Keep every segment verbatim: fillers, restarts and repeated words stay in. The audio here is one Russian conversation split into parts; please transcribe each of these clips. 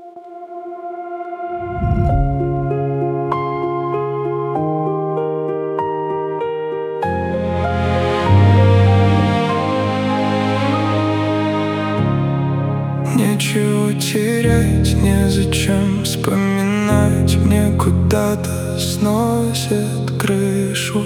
Нечего терять, незачем вспоминать. Мне куда-то сносит крышу.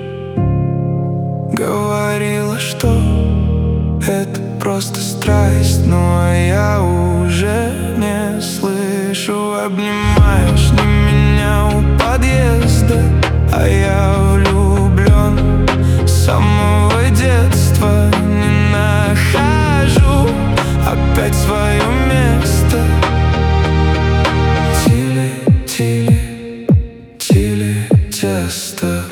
Говорила, что это просто страсть, но я уже не слышу. Обнимаешь не меня у подъезда, а я влюблен с самого детства. Не нахожу опять свое место. Тили, тили, тили, тесто.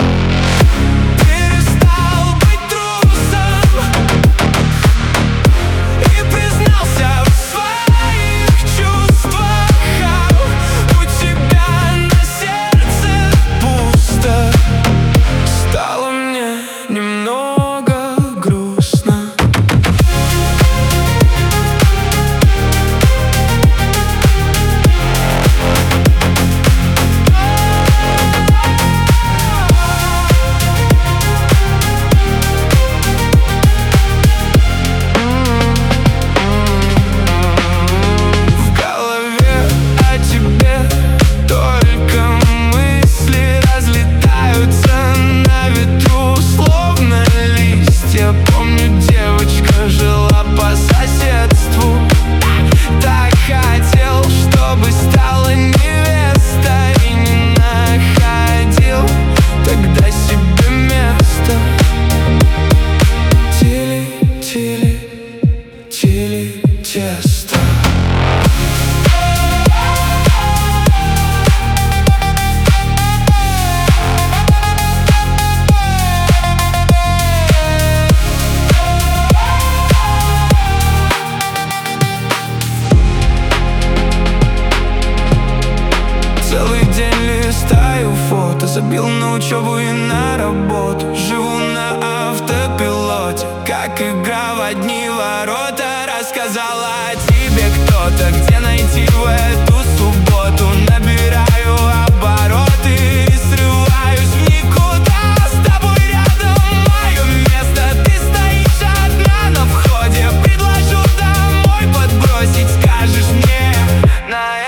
Тесто. Целый день листаю фото, забил на учебу и на работу. Живу на автопилоте, как игра в одни ворота. Рассказала о тебе кто-то, где найти в эту субботу. Набираю обороты и срываюсь в никуда. С тобой рядом мое место, ты стоишь одна на входе. Предложу домой подбросить, скажешь мне на